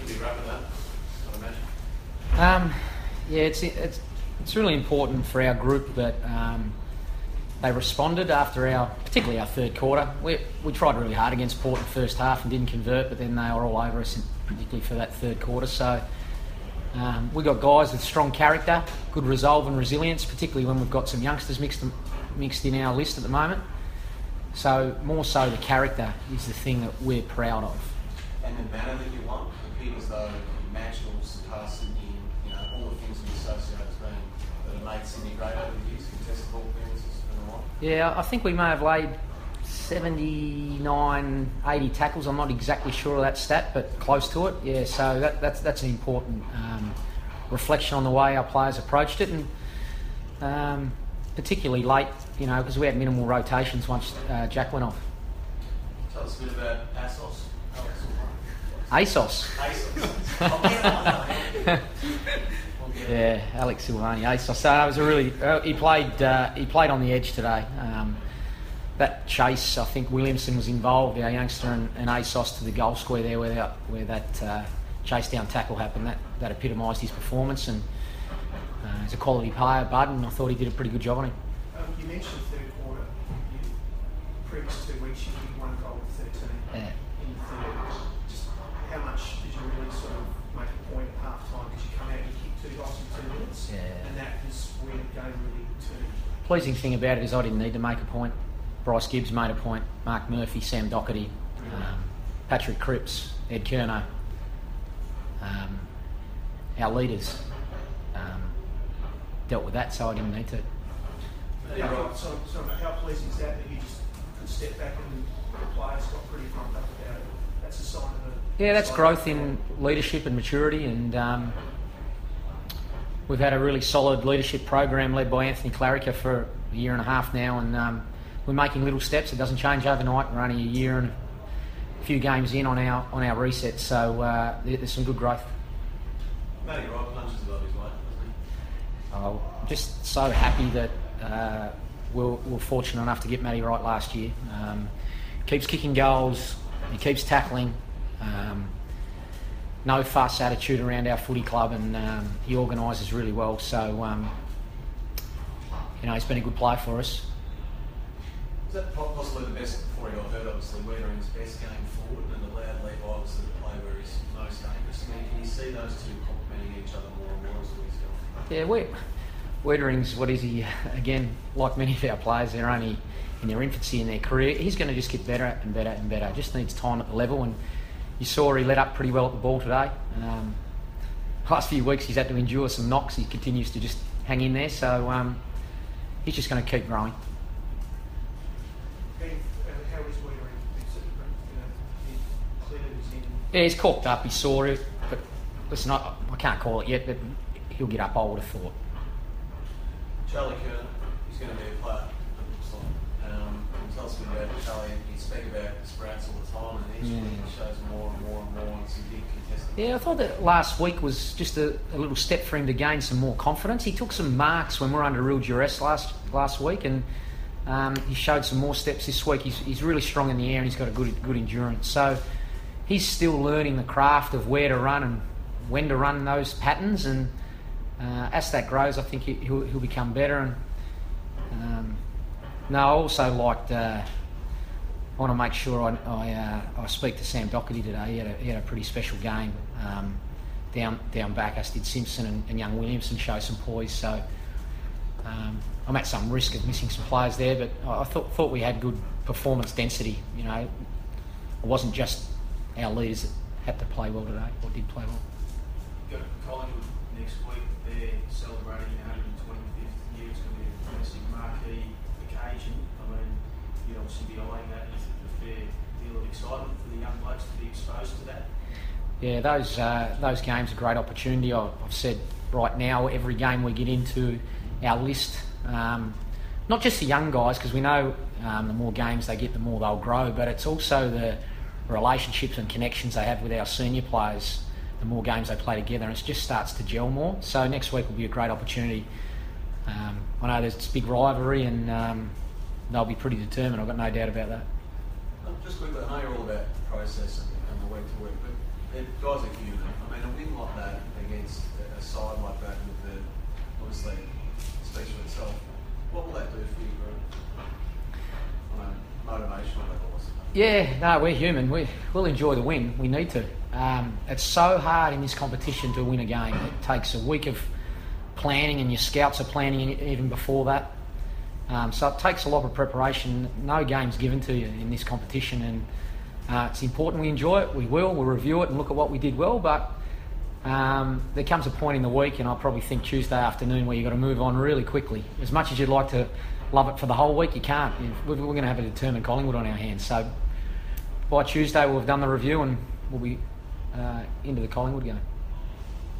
be wrapping up, I'd imagine. Yeah, it's really important for our group that they responded after particularly our third quarter. We tried really hard against Port in the first half and didn't convert, but then they were all over us, particularly for that third quarter. So we got guys with strong character, good resolve and resilience, particularly when we've got some youngsters mixed in our list at the moment. So more so the character is the thing that we're proud of. And the manner that you want, compete as though you matched or surpassed Sydney, all the things we associate as being that have made Sydney great over the years, contested ball clearances and all. Yeah, I think we may have laid 79, 80 tackles. I'm not exactly sure of that stat, but close to it. Yeah, so that's an important reflection on the way our players approached it, and particularly late, because we had minimal rotations once Jack went off. Tell us a bit about ASOS. ASOS. ASOS. Yeah, Alex Silvani, ASOS. So it was a really he played on the edge today. That chase, I think Williamson was involved, our youngster, and ASOS to the goal square there where that chase down tackle happened. That epitomised his performance, and he's a quality player, Bud, and I thought he did a pretty good job on him. You mentioned third quarter. Previous 2 weeks you did 1 goal with 13 in the third. Just how much did you really sort of make a point at half time? Because you come out and you kick 2 goals in 2 minutes, and that was where the game really turned. Pleasing thing about it is I didn't need to make a point. Bryce Gibbs made a point, Mark Murphy, Sam Doherty, Patrick Cripps, Ed Kerner, our leaders dealt with that, so I didn't need to. So how pleasing is that you just could step back and the players got pretty pumped up about it? That's a sign of it. Yeah, that's growth in leadership and maturity, and we've had a really solid leadership program led by Anthony Clarica for a year and a half now, and we're making little steps. It doesn't change overnight. We're only a year and a few games in on our reset, so there's some good growth. Matty Wright punches above his weight, doesn't he? I'm just so happy that we're fortunate enough to get Matty Wright last year. Keeps kicking goals, he keeps tackling, no fuss attitude around our footy club, and he organises really well. So, he's been a good player for us. Is that possibly the best, before he got hurt, obviously, Weathering's best game forward, and allowed Levi obviously to play where he's most dangerous? I mean, can you see those two complementing each other more and more as weeks go? Yeah, Weathering's, what is he? Again, like many of our players, they're only in their infancy in their career. He's going to just get better and better and better. Just needs time at the level, and you saw he let up pretty well at the ball today. Last few weeks he's had to endure some knocks. He continues to just hang in there, so he's just going to keep growing. How is Weathering? Yeah, he's corked up. He saw it, but listen, I can't call it yet, but he'll get up, I would have thought. Charlie Kerner, he's going to be a player, it looks like. Tell us a bit about Charlie. You speak about Sprouts all the time, and each week he shows more and more and more, and some big contested. Yeah, I thought that last week was just a little step for him to gain some more confidence. He took some marks when we were under real duress last week, and he showed some more steps this week. He's really strong in the air, and he's got a good endurance. So he's still learning the craft of where to run and when to run those patterns, and as that grows, I think he'll become better. And I also liked. I want to make sure I speak to Sam Doherty today. He had a pretty special game down back. As did Simpson and young Williamson show some poise. So I'm at some risk of missing some players there, but I thought we had good performance density. It wasn't just our leaders that had to play well today or did play well. Got Collingwood next week. They're celebrating 125th year. It's going to be a massive marquee occasion. I mean, you'd obviously be eyeing that with a fair deal of excitement for the young blokes to be exposed to that. Yeah, those games are a great opportunity. I've said right now, every game we get into our list, not just the young guys, because we know the more games they get, the more they'll grow, but it's also the relationships and connections they have with our senior players. The more games they play together, and it just starts to gel more. So next week will be a great opportunity. I know there's this big rivalry, and they'll be pretty determined. I've got no doubt about that. Just quickly, I know you're all about process and the week to week, but guys like you, Yeah, no, we're human. We'll enjoy the win. We need to. It's so hard in this competition to win a game. It takes a week of planning, and your scouts are planning even before that. So it takes a lot of preparation. No game's given to you in this competition, and it's important we enjoy it. We'll review it and look at what we did well, but there comes a point in the week, and I probably think Tuesday afternoon, where you've got to move on really quickly. As much as you'd like to love it for the whole week, you can't. We're going to have a determined Collingwood on our hands. So by Tuesday we'll have done the review and we'll be into the Collingwood game.